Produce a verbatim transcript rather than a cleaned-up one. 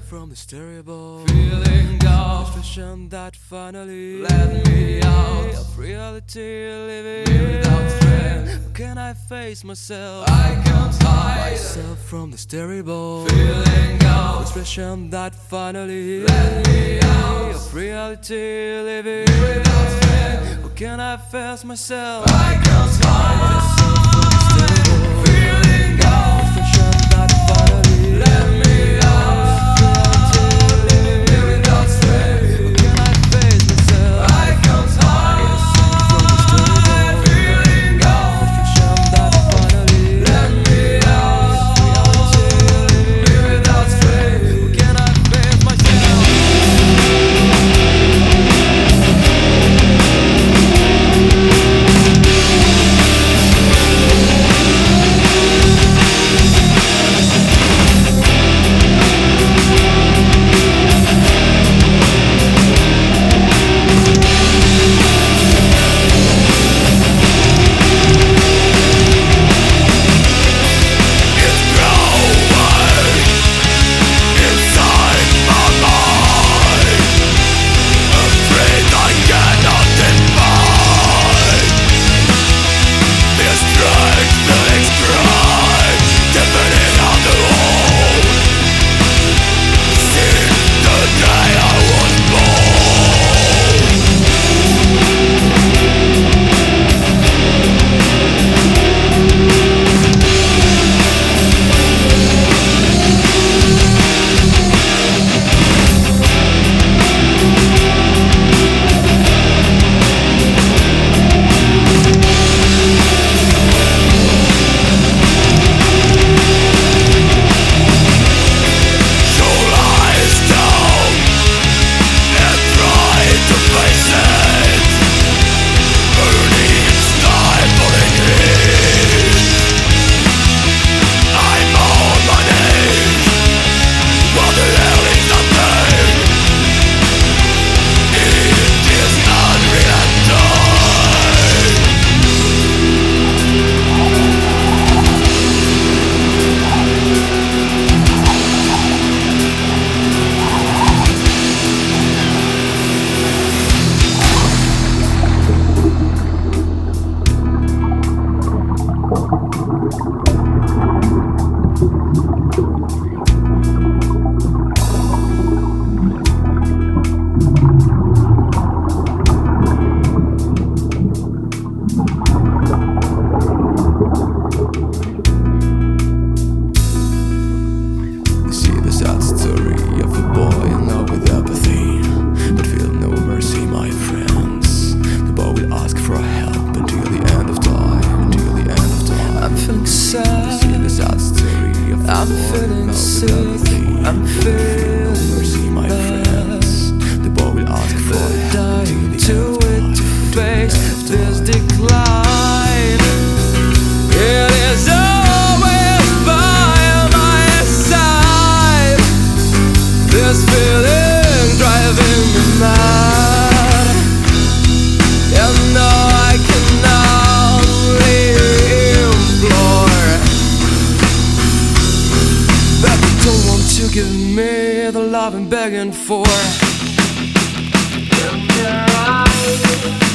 from the stereo box, feeling down, vision that finally let me out of reality, living without strength. How can I face myself? I can't hide myself from the stereo box, feeling down, vision that finally let me out of reality, living without strength. How can I face myself? I can't hide feeling down, vision that finally let me out without strength. How can I face myself? I can't hide feeling down, vision that finally let me out without strength. How can I face myself? I'm feeling sick, I'm feeling lost. The boy will ask for but help dying to it to face this decline. It is always by my side. This feeling driving me mad, and now I can only implore that you don't want to give me the love I'm begging for. In your eyes